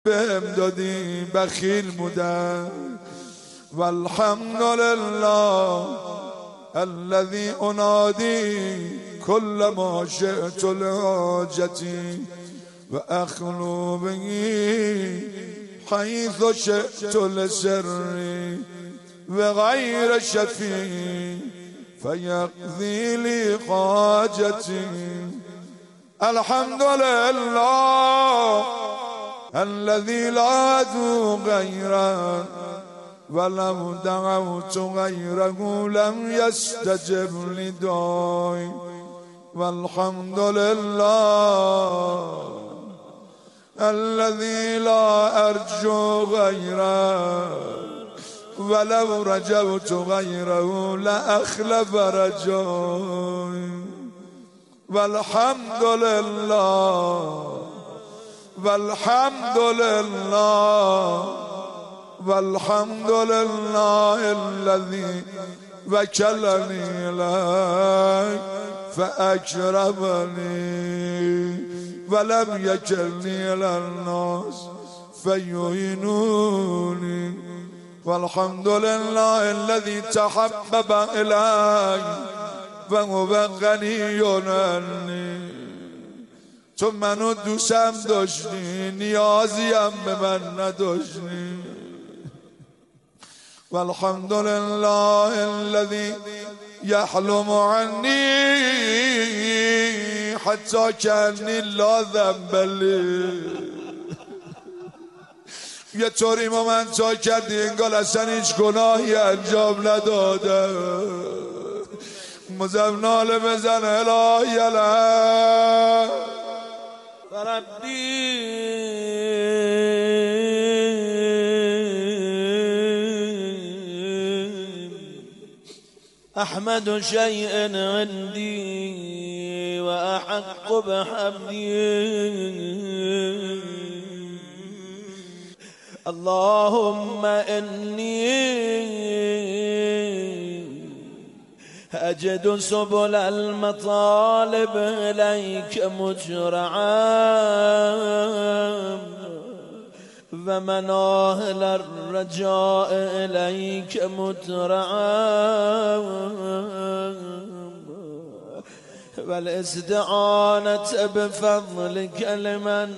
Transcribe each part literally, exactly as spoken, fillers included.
بهم دادی بخیل بودم. والحمدلله الذي انادي كل ما شئت لحاجتي واخلو به حيث شئت لسري وغير شفيع فيقضي لي حاجتي. الحمد لله الذي لا أدعو غيره ولو دعوت غيره لم يستجب لدعائي. والحمد لله الذي لا أرجو غيره ولو رجوت غيره لأخلف رجائي. والحمد لله والحمد لله والحمد لله الذي وكلني إليك فأكرمني ولم يكلني إلى الناس فيهينوني. والحمد لله الذي تحبب إلي وهو غني عني. تو منو دوستم داشتی نیازیم به من نداشتی. والحمد لله الذي يحلم عني حتى كأني لا ذنب لي. یه طوری مومنتا کردی انگار اصلا هیچ گناهی انجام نداده. مزم ناله بزن الهی الهی ربي أحمد شيء عندي وأحق بحمدي. اللهم إني أجد سبل المطالب إليك مجرعا ومناهل الرجاء إليك مترعا والاستعانة بفضلك لمن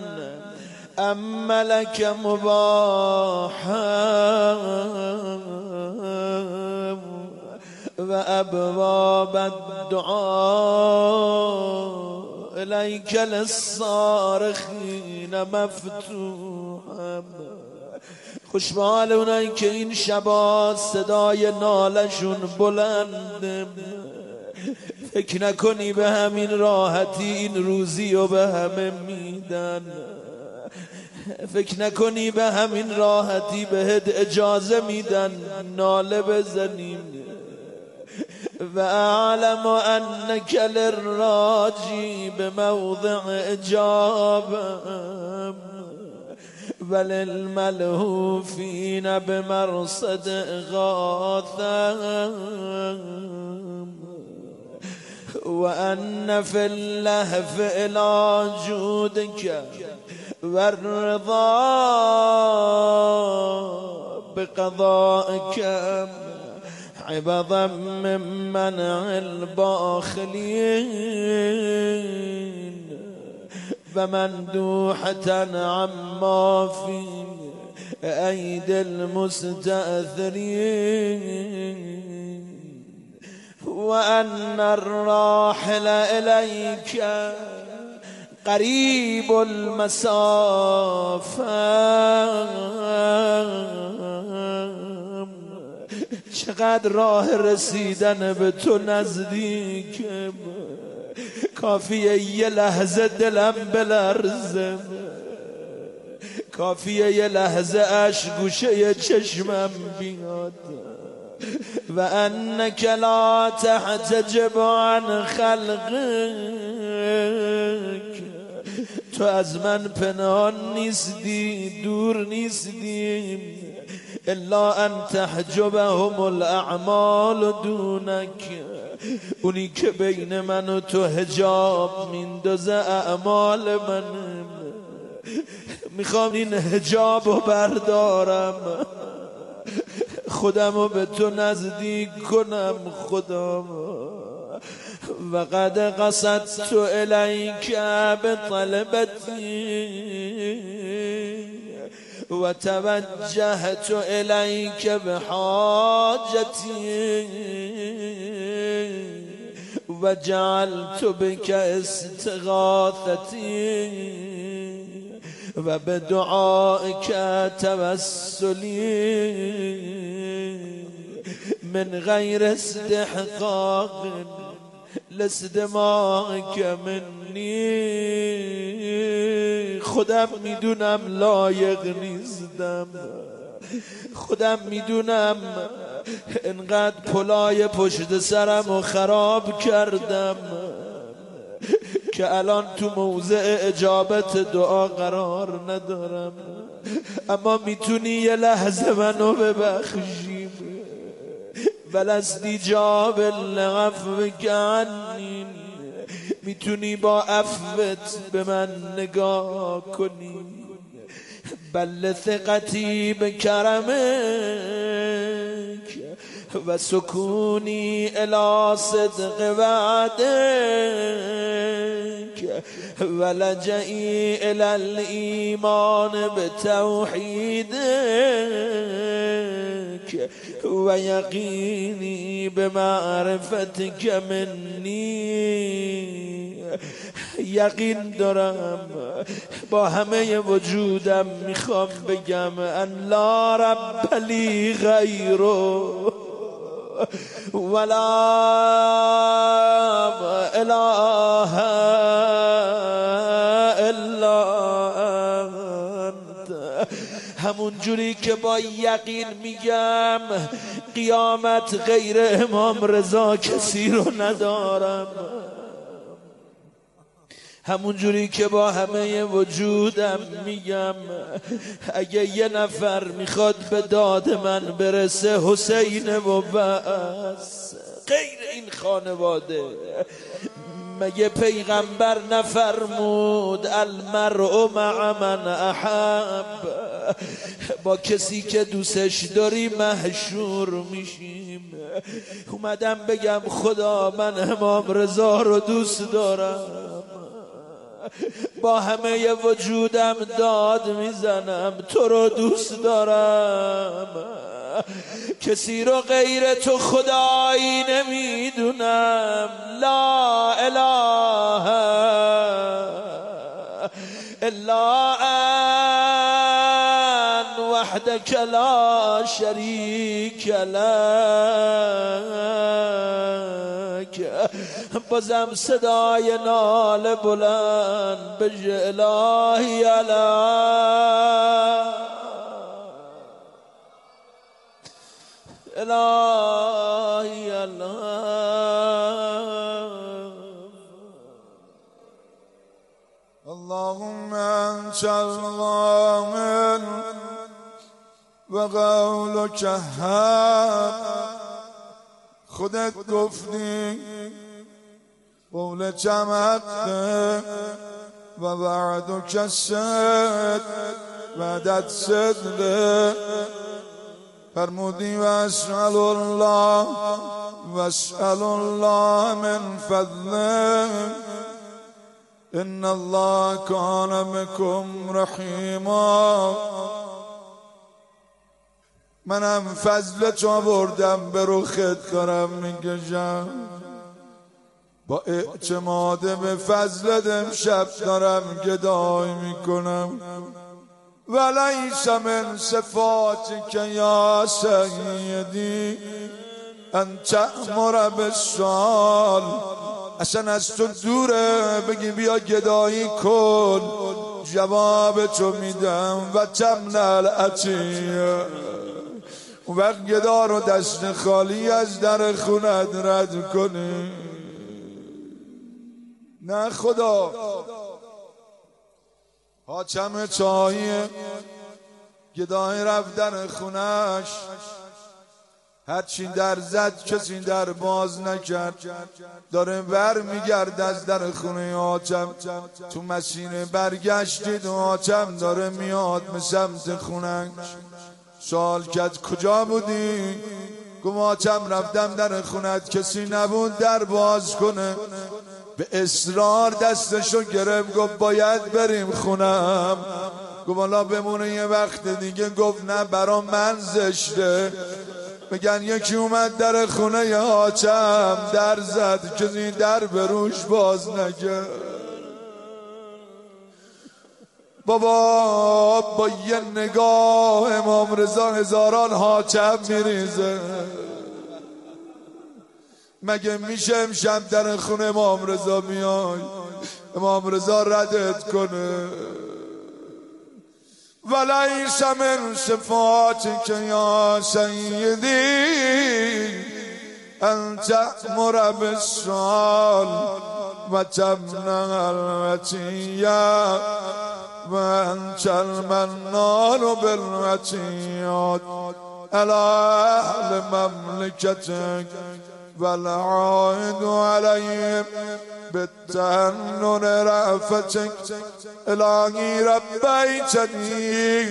أملك مباحا وأبواب الدعاء إليك للصارخين مفتوحا. خوشبال اونایی که این شبا صدای نالشون بلنده. فکر نکنی به همین راحتی این روزی رو به همه میدن. فکر نکنی به همین راحتی بهت اجازه میدن ناله بزنیم. و اعلم انک للراجی بموضع اجابه وللملهوفین بمرصد اغاثه وأن في اللهف إلى جودك والرضا بقضائك عوضا من منع الباخلين ومندوحة عما في أيدي المستأثرين. وأن الراحل إليك قريب المسافة. چقدر راه رسیدن به تو نزدیکم. کافیه یه لحظه دلم بلرزه. کافیه یه لحظه عشق گوشه چشمم بیاد. و انک لا تحتجب عن خلقک. تو از من پنهان نیستی دور نیستی. الا ان تحجبهم الاعمال دونک. اونی که بین من و تو حجاب میندازه اعمال من. میخوام این حجاب رو بردارم، خودم رو به تو نزدیک کنم خدا. وقد قصدت الیک بطلبتی و توجهت الیک بحاجتی و جعلت بک استغاثتی و بدعائک توسلی من غیر استحقاق لاستماعک منی. خودم میدونم لایق نیستم، خودم میدونم انقدر پلای پشت سرم و خراب کردم که الان تو موضع اجابت دعا قرار ندارم، اما میتونی یه لحظه منو ببخشی. ولستی جاب لعفوک عنی، میتونی با عفوت به من نگاه کنی. بل ثقتی بکرمک و سکونی الی صدق وعدک و لجئی الی الایمان بتوحیدک و یقینی بمعرفتک منی. یقین دارم با همه وجودم میخوام بگم ان لا رب لی غیره ولا اله الا انت. همون جوری که با یقین میگم قیامت غیر امام رضا کسی رو ندارم، همون جوری که با همه وجودم میگم اگه یه نفر میخواد به داد من برسه حسین و بس، غیر این خانواده مگه پیغمبر نفرمود المرء مع من احب؟ با کسی که دوستش داری محشور میشیم. اومدم بگم خدا من امام رضا رو دوست دارم، با همه وجودم داد میزنم تو رو دوست دارم، کسی رو غیر تو خدایی نمیدونم. لا اله الا انت وحدک لا شریک لک. بازم صدای ناله بلند بجه الهی علی الهی علی. اللهم انت الغامل و قولک حق. خودت گفتی قول جمعته و وعدک صدق، وعدت صدقه. فرمودی و اسأل الله و اسأل الله من فضله ان الله کان بکم رحیما. منم فضل تو بردم به رخت دارم میکشم، با اعتماد به فضلت امشب دارم گدای میکنم. ولیس من صفاتک یا سیدی ان تأمر بالسؤال. اصلا از تو دوره بگی بیا گدایی کن، جواب تو میدم. و تمنع العطیه، اون وقت گدا رو دست خالی از در خونت رد کنی. نه خدا. حاتم طایی گدای رفت در خونش، هرچی در زد کسی در باز نکرد. داره بر میگرد از در خونه حاتم. تو مسیر برگشت دید حاتم داره میاد به سمت خونش. سوال کرد کجا بودی؟ گفت حاتم رفتم در خونت کسی نبود در باز کنه. به اصرار دستشو گرفت گفت باید بریم خونم. گفت حالا بمونه یه وقت دیگه. گفت نه برام من زشته. میگن یکی اومد در خونه ی حاتم در زد کسی در به روش باز نکرد. بابا با یه نگاه امام رضا هزاران حاتم میریزه. مگه میشه امشب در خونه امام رضا میای امام رضا ردت کنه؟ ولیس من صفاتک یا سیدی ان تأمر بالسؤال و تمنع العطیه و انت المنان بالعطیات علی اهل مملکتک والعائد علیهم بالتحنن رأفتك. الهی ربیتنی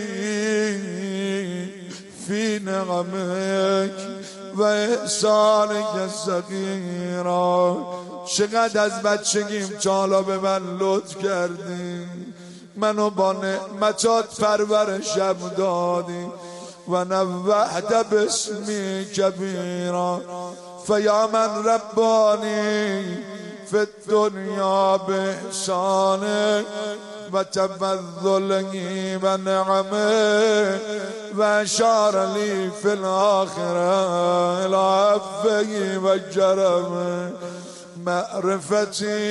فی نعمک و احسانک الصغیرا. چقدر از بچگیم تا حالا به من لطف کردی، منو با نعمتات پرورشم دادی. و نوحت باسمی کبیرا فیا من ربانی فی الدنیا بإحسانه و تفضله و نعمه و اشار لی فی الاخره الی عفوه و کرمه. معرفتی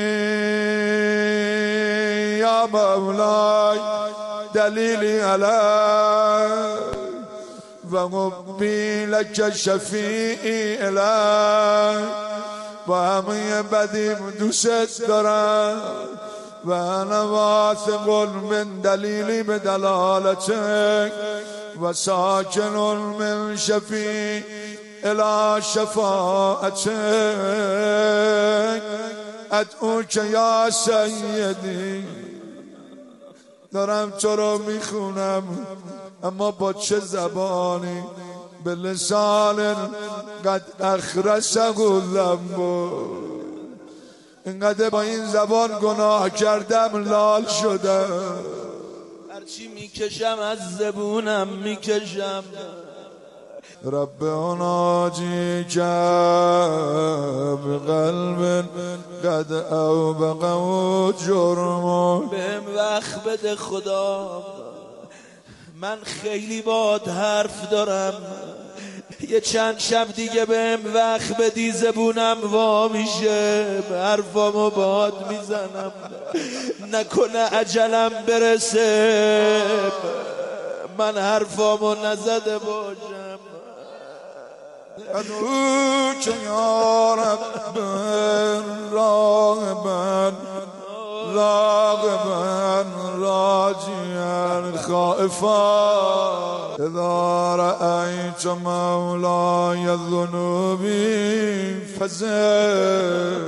یا مولای دلیلی علی و حبی لک شفیعی الی. با همه بدیم دوست دارم و انا واثق من دلیلی به دلالتک و ساکن من شفیع الی شفاعتک. ادعوک یا سیدی. دارم تو رو میخونم اما با چه زبانی؟ به لسان قد اخرسه الذنب. اینقدر با این زبان گناه کردم لال شدم. هرچی میکشم از زبونم میکشم. رب اناجیک بقلب قد اوبقه جرم. بهم وقت بده خدا، من خیلی باد حرف دارم. یه چند شب دیگه بهم وقت بدی زبونم وا میشه، حرفامو باد میزنم. نکنه اجلم برسه من حرفامو نزده باشم. ادعوک یا رب راغبا راغبا راجعا خائفا. اذا رأیت مولای ذنوبی فزع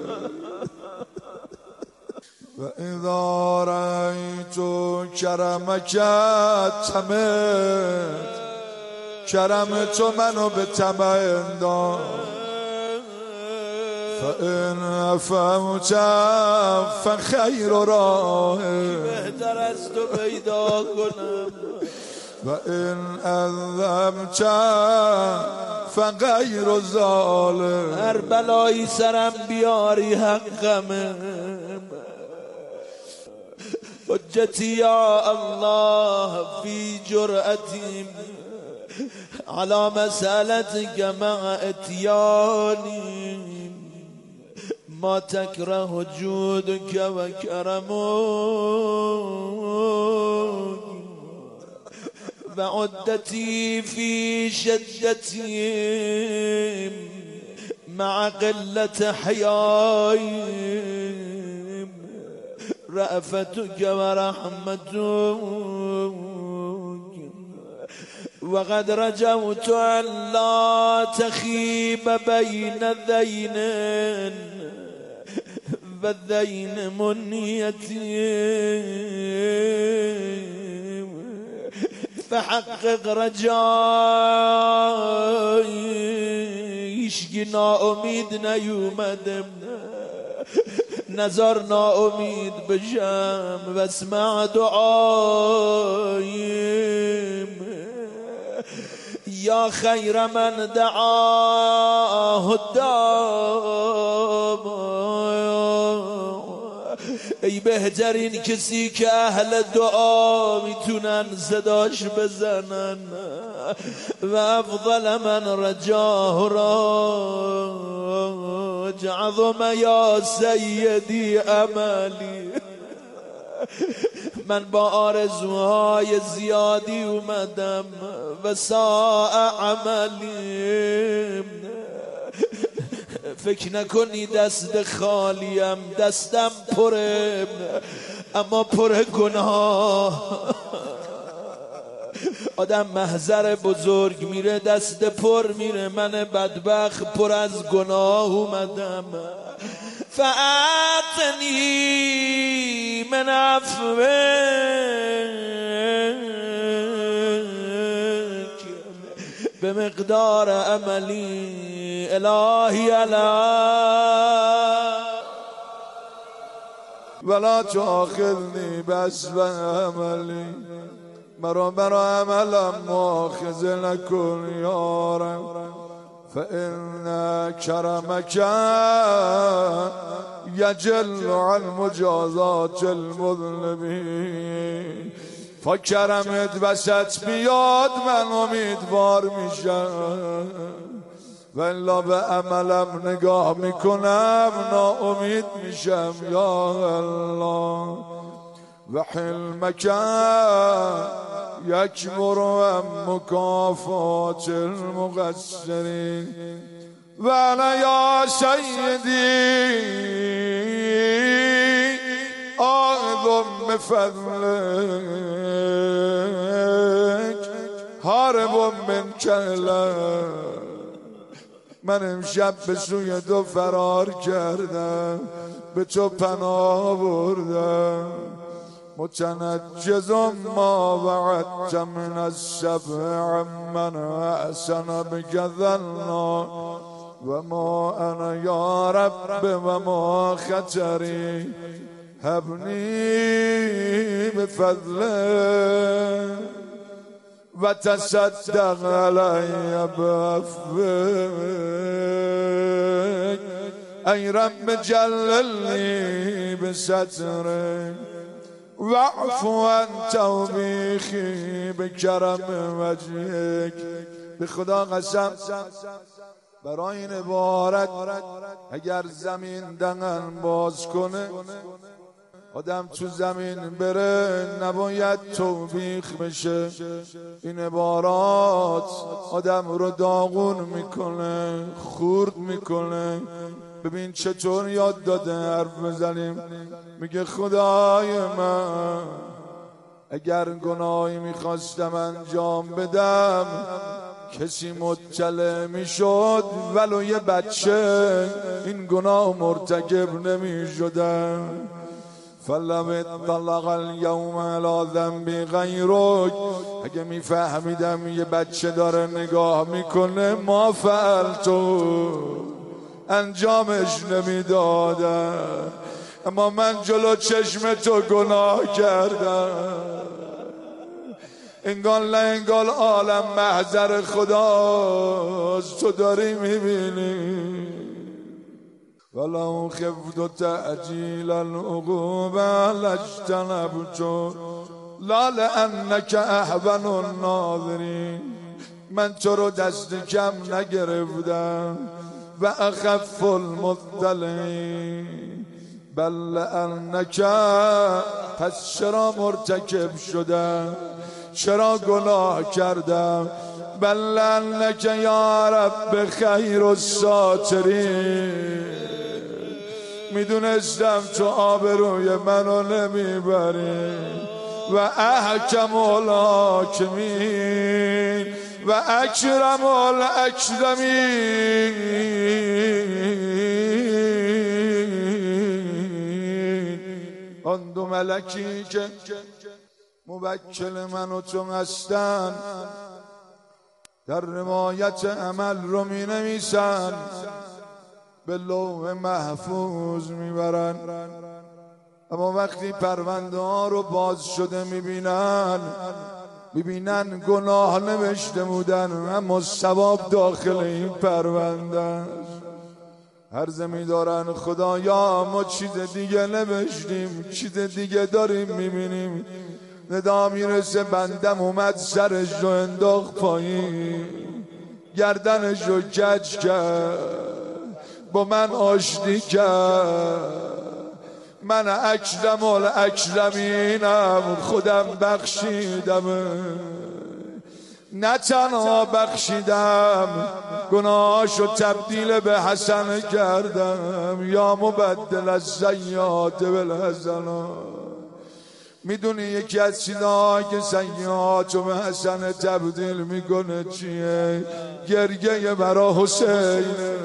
و اذا رأیت کرمک تمت. کرم تو منو به طمع انداخت. فإن عفوت فخیر راه. بهتر از تو پیدا کنم. و این عذبت فغیر ظالم. هر بلایی سرم بیاری حقمه. حجتی یا الله فی جرأتی على مسألتك مع اتياني ما تكره جودك وكرمك وعدتي في شدتي مع قلة حياي رأفتك ورحمتك وقد رجوت أن لا تخيب بين ذين والذين منيتي فحقق رجایی هیچگی ناامید نیومدم نظر ناامید بشم و اسمع دعایم یا خیر من دعاه الدام ای بهترین کسی که اهل دعا میتونن صداش بزنن و افضل من رجاه راج عظم یا سیدی عملی من با آرزوهای زیادی اومدم و ساء عملیم فکر نکنی دست خالیم دستم پره اما پر گناه آدم محضر بزرگ میره دست پر میره من بدبخت پر از گناه اومدم فاعطنی من عفوک به مقدار عملی الهی علی ولا تؤاخذنی بس و عملی مرا برا عملم مؤاخذه نکن یارم فإن کرمک یجل عن مجازات المذنبین فکرمت وسط بیاد من امیدوار میشم و الا به عملم نگاه میکنم ناامید میشم یا الله و حلمک یکبر عن مکافات المقصرین و انا یا سیدی آخذ بفضلک هارب من کلک من امشب به سوی تو فرار کردم به تو پناه بردم متنجز ما وعدت من السبع من احسن بجذلنا و ما انا یا رب و ما خطری هبنی بفضلک و تصدق علی بعفوک ای رب جللنی بسترک واعفو عن توبیخی بکرم وجهک. به خدا قسم برای این عبارت اگر زمین دهن باز کنه آدم تو زمین بره نباید توبیخ بشه. این عبارات آدم رو داغون میکنه خورد میکنه. ببین چطور یاد داده حرف بزنیم. میگه خدای من اگر گناهی میخواستم انجام بدم کسی مطلع میشد ولو یه بچه این گناه مرتکب نمیشدم. فلم اطلق اليوم على ذنبی غیرک. اگه میفهمیدم یه بچه داره نگاه میکنه ما فعلتو انجامش نمیدادم. اما من جلو چشم تو گناه کردم. انگار نه انگار عالم محضر خداست تو داری میبینی. ولو خفت تعجیل العقوبة لاجتنبت لا لأنك احون الناظرین. من تو رو دست کم نگرفتم و اخف المطلعین بل لأنك. پس چرا مرتکب شدم چرا گناه کردم. بل لأنك یا رب خیر الساترین. میدونستم تو آبروی منو نمیبری و احکم الحاکمین. و اکرم الاکرمین. آن دو ملکی که موکل من و تو هستن در روایت عمل رو می نویسن، به لوح محفوظ میبرن، اما وقتی پرونده ها رو باز شده میبینن میبینن گناه نوشته بودن اما ثواب داخل این پرونده است. عرض می‌دارن خدایا ما چیز دیگه نوشتیم، چیز دیگه داریم میبینیم. ندا میرسه بندم اومد سرش رو انداخت پایین، گردنش رو کج کرد، با من آشتی کرد. من اکرم الاکرمینم، خودم بخشیدم، نه تنها بخشیدم گناهاشو تبدیل به حسن کردم. یا مبدل السیئات بالحسنات. میدونی یکی از چیزهایی که سیئاتو به حسن تبدیل میکنه چیه؟ گریه برا حسین.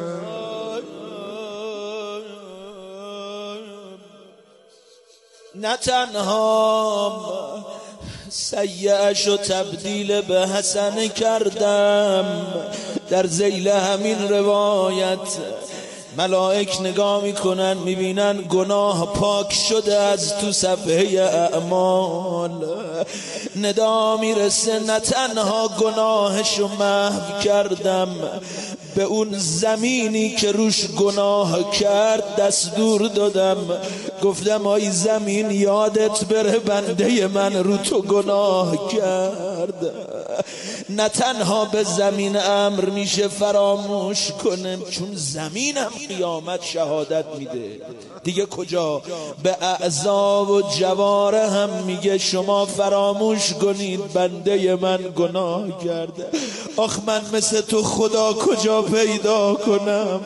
نه تنها سیئه‌شو تبدیل به حسنه کردم، در ذیل همین روایت ملائک نگاه میکنن میبینن گناه پاک شده از تو صفحه اعمال. ندا میرسه نه تنها گناهشو محو کردم، به اون زمینی که روش گناه کرد دستور دادم، گفتم آی زمین یادت بره بنده من رو تو گناه کرد. نه تنها به زمین امر میشه فراموش کنه، چون زمینم قیامت شهادت میده دیگه. کجا به اعضا و جواره هم میگه شما فراموش کنید بنده من گناه کرده. آخ من مثل تو خدا کجا پیدا کنم؟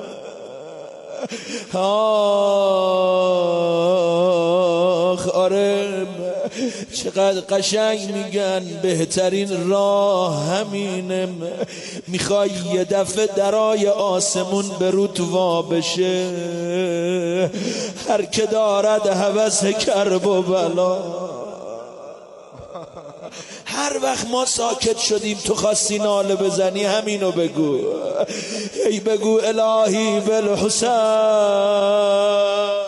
آخ آره چقدر قشنگ میگن بهترین راه همینه. میخوای یه دفعه درای آسمون به رود وا بشه، هر که دارد هوس کرب و بلا. هر وقت ما ساکت شدیم تو خواستی ناله بزنی همینو بگو، ای بگو الهی بالحسین.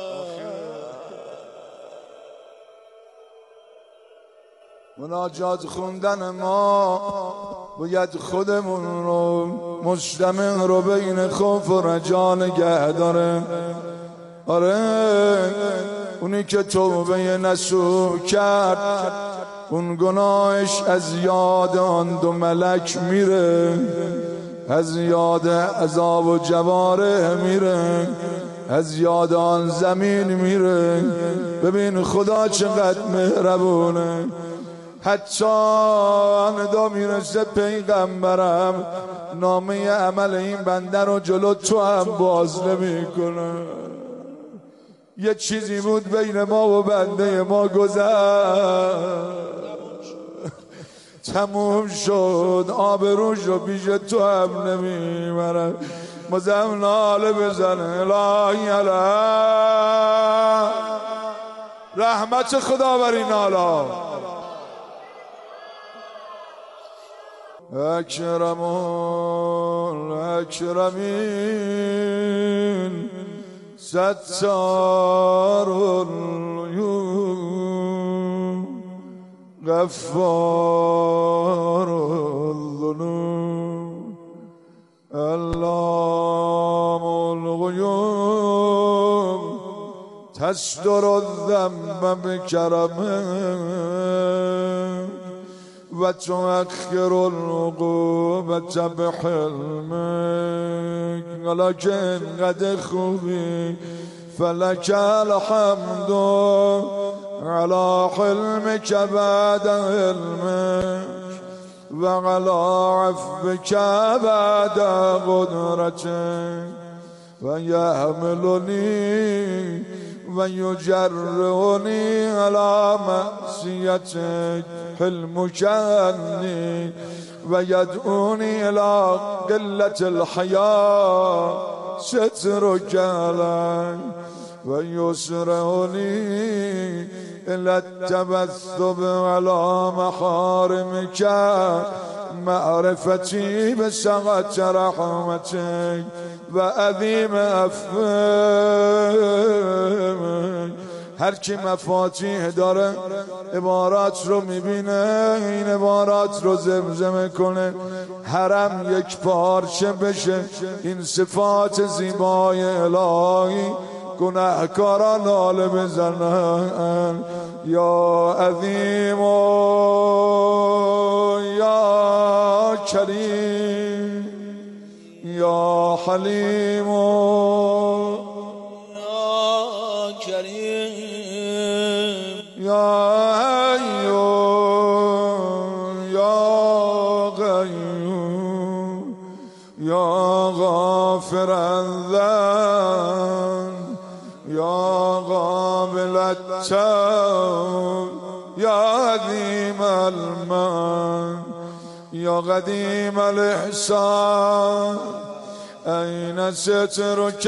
مناجات خوندن ما باید خودمون رو مجتمع رو بین خوف و رجا نگه داره. آره اونی که توبه نصوح کرد اون گناهش از یاد آن دو ملک میره، از یاد عذاب و جواره میره، از یاد آن زمین میره. ببین خدا چقدر مهربونه. حتی ندا میرسه پیغمبرم نامه عمل این بنده رو جلو تو هم باز نمی کنه. یه چیزی بود بین ما و بنده ما گذشت، تموم شد، آبروش رو پیش تو هم نمیبرن. مزم ناله بزنه الهی علی رحمت خدا بر این نالا. اکرم الاکرمین ستار العیوب غفار الذنوب علام الغیوب تستر الذنب بکرمه و تؤخر العقوبة بحلمك. ولكن قد خوبی فلك الحمد على حلمك بعد علمك وعلى عفوك بعد قدرتك ويحملني و یجرونی علی معصیتک حلمک عنی و یدعونی الی قلة الحیا سترک علی و یسرونی الی التبثب علی محارمک معرفتی بسعة رحمتک و عظیم عفوک. هر کی مفاتیح داره عبارات رو میبینه، این عبارات رو زمزمه کنه، حرم یک پارچه بشه. این صفات زیبای الهی گناهکاران ناله بزنن. یا عظیم و یا کریم یا حلیم و یا کریم یا حی یا قیوم یا غافر الذنب یا قابل التوب یا عظیم المن یا قدیم الاحسان این سترک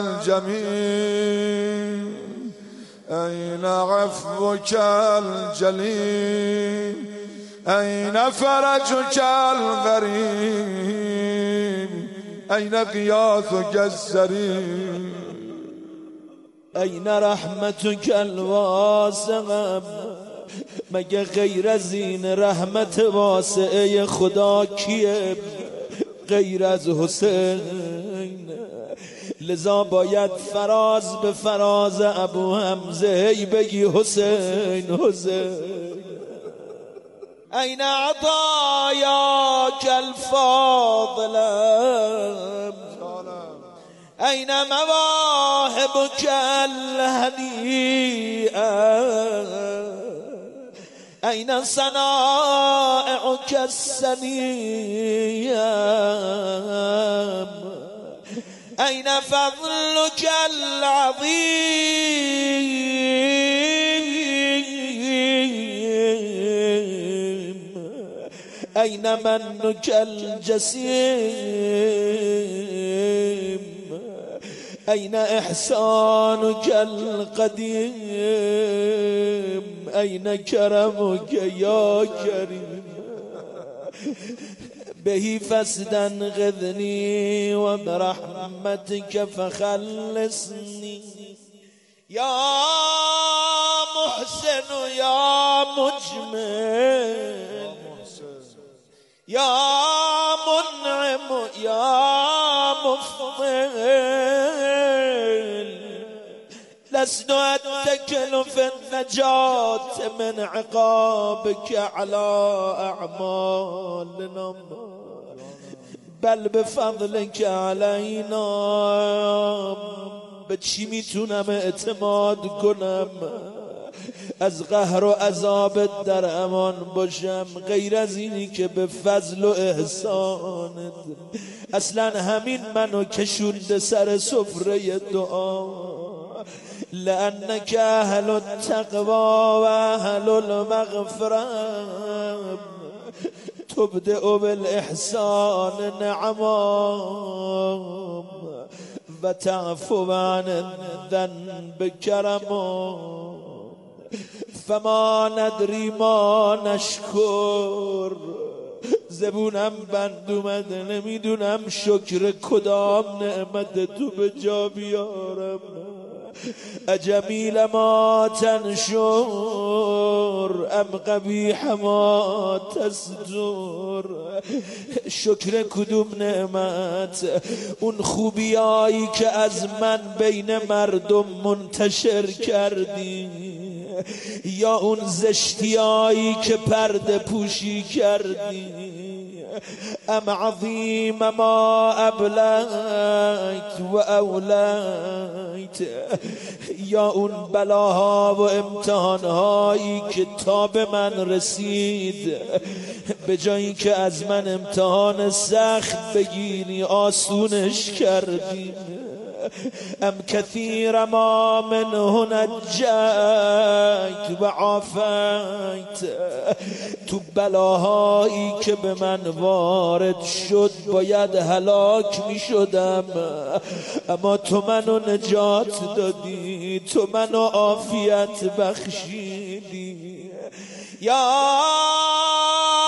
الجمیل این عفوک الجلیل این فرجک القریب این غیاثک السریع این رحمتک الواسعه. مگه غیر از این رحمت واسعه خدا کیه غیر از حسین؟ لذا باید فراز به فراز ابو حمزه هی بگی حسین حسین. این عطایاک الفاضله این مواهبک الهدیئه این صنائعک السنیه این فضلک العظیم این منک الجسیم این احسانک القدیم این کرمک یا کریم بهی فاستنقذنی و برحمتک فخلصنی یا محسن یا مجمل یا منعم یا مفضل لست أتكل في النجاة من عقابك على أعمالنا بل بفضلك علينا. به چی میتونم اعتماد کنم از قهر و عذابت در امان باشم غیر از اینی که به فضل و احسانت؟ اصلا همین منو کشونده سر سفره دعا. لأنك أهل التقوى وأهل المغفرة تبدأ بالإحسان نعمام وتعفو عن الذنب كرما فما ندري ما نشكر. زبونم بند اومده نمیدونم شکر کدام نعمت تو به جا بیارم. اجمیل ما تنشر ام قبیح ما تصدر. شکر کدوم نعمت؟ اون خوبیایی که از من بین مردم منتشر کردی یا اون زشتیایی که پرده پوشی کردی؟ ام عظیم ما ابلیت و اولیت یا اون بلاها و امتحانهایی که تا به من رسید به جایی که از من امتحان سخت بگیری آسونش کردی. ام كثير ما منه نجیت و عافیت. تو بلاهایی که به من وارد شد باید هلاک می شدم، اما تو منو نجات دادی، تو منو عافیت بخشیدی. یا